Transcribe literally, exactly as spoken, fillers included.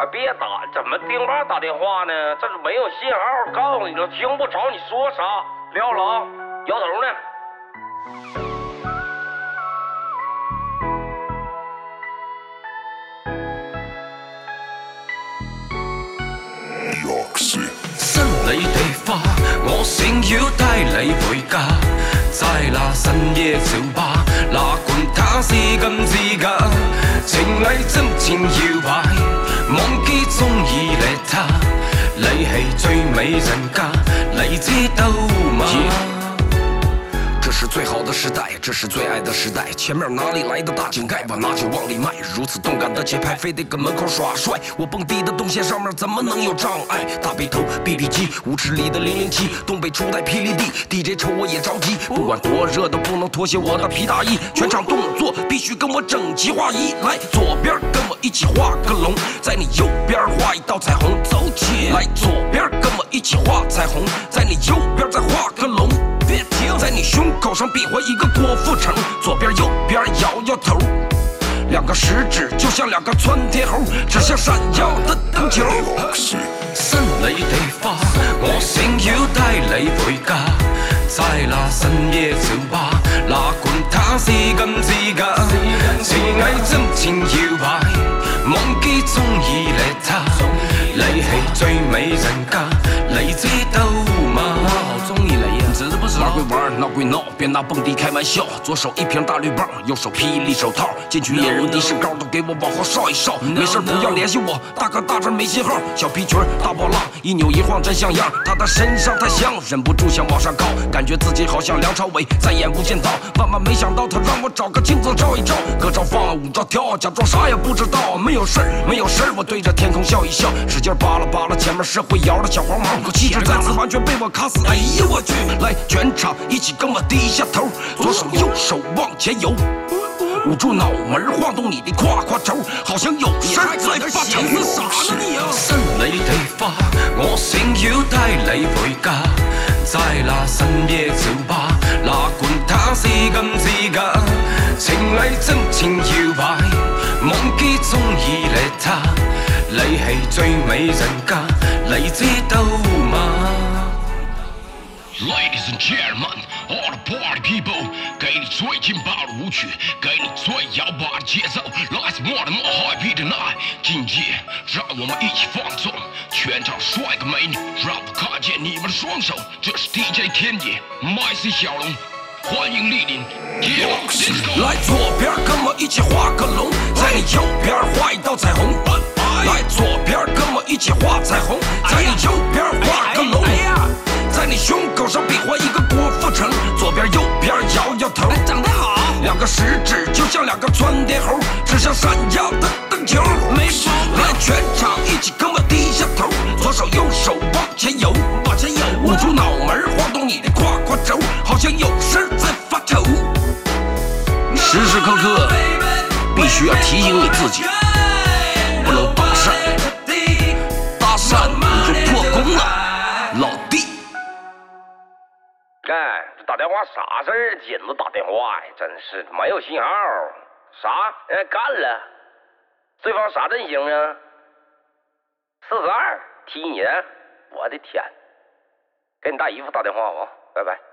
啊，别打，怎么丁爸打电话呢？这是没有信号，告诉你了，听不着你说啥。撂了啊，摇头呢。 新你地花，我想要帶你回家。在那深夜酒吧，哪管他是咁自假，情侶真情搖擺，忘記中意你他，你係最美人家，你知道嗎？ Yeah. 这是最好的时代，这是最爱的时代。前面哪里来的大井盖，把那就往里迈。如此动感的节拍，非得跟门口耍帅。我蹦迪的动线上面怎么能有障碍？大背头 B B 机，舞池里的零零七，东北初代霹雳地 D J 瞅我也着急。不管多热都不能脱下我的皮大衣，全场动作必须跟我整齐划一。来，左边跟我一起画个龙，在你右边画一道彩虹，走起来。左边跟我一起画彩虹，在你右边再画个龙。 在你胸口上比划一个郭富城，左边右边摇摇头，两个食指就像两个窜天猴，指向闪耀的灯球。新你地花，我想要帶你回家，在那深夜酒吧，哪管他是咁自假，情藝真情搖擺，忘記中意你他，你係最美人家，你知道嗎？我好中意你呀！ 知不知道？玩归玩，闹归闹，别拿蹦迪开玩笑。左手一瓶大绿棒，右手霹雳手套，进去野人的身高都给我往后稍一稍。没事不要联系我，大哥大这没信号。小皮裙大波浪，一扭一晃真像样。他的身上太香，忍不住想往上靠，感觉自己好像梁朝伟，再也无间道。万万没想到他让我找个镜子照一照，歌照放，舞照跳，假装啥也不知道。没有事儿，没有事儿，我对着天空笑一笑，使劲扒拉扒拉前面是会摇的小黄毛，可气质再次完全被我卡死。哎呀我去！ 来，全场一起跟我低下头，左手右手往前游，捂住脑门晃动你的胯胯轴，好像有事儿在发愁。傻了你啊！新你地花，我想要帶你回家，在那深夜酒吧，哪管他是咁自假，情藝真情搖擺，忘記中意你他，你係最美人家，你知道嗎？ Ladies and gentlemen, all the party people， 给你最劲爆的舞曲，给你最摇摆的节奏。Let's more and more happy tonight， 今夜让我们一起放纵，全场帅哥美女，让我看见你们的双手。这是 D J 天野 ，M C 小龙，欢迎莅临。Yeah, 来左边跟我一起画个龙，在你右边画一道彩虹。来左边跟我一起画彩虹，在你右边画个龙。 在你胸口上比划一个郭富城，左边右边摇摇头，长得好，两个食指就像两个窜天猴，指向闪耀的灯球。没毛病，来全场一起跟我低下头，左手右手往前游，往前游，捂住脑门晃动你的胯胯轴，好像有事在发愁。时时刻刻必须要提醒你自己，不能搭讪，搭讪你就破功了，老弟。 哎，这打电话啥事儿？紧着打电话呀，真是没有信号。啥？哎，干了。对方啥阵型啊？四十二踢你的？我的天！给你大姨夫打电话吧，拜拜。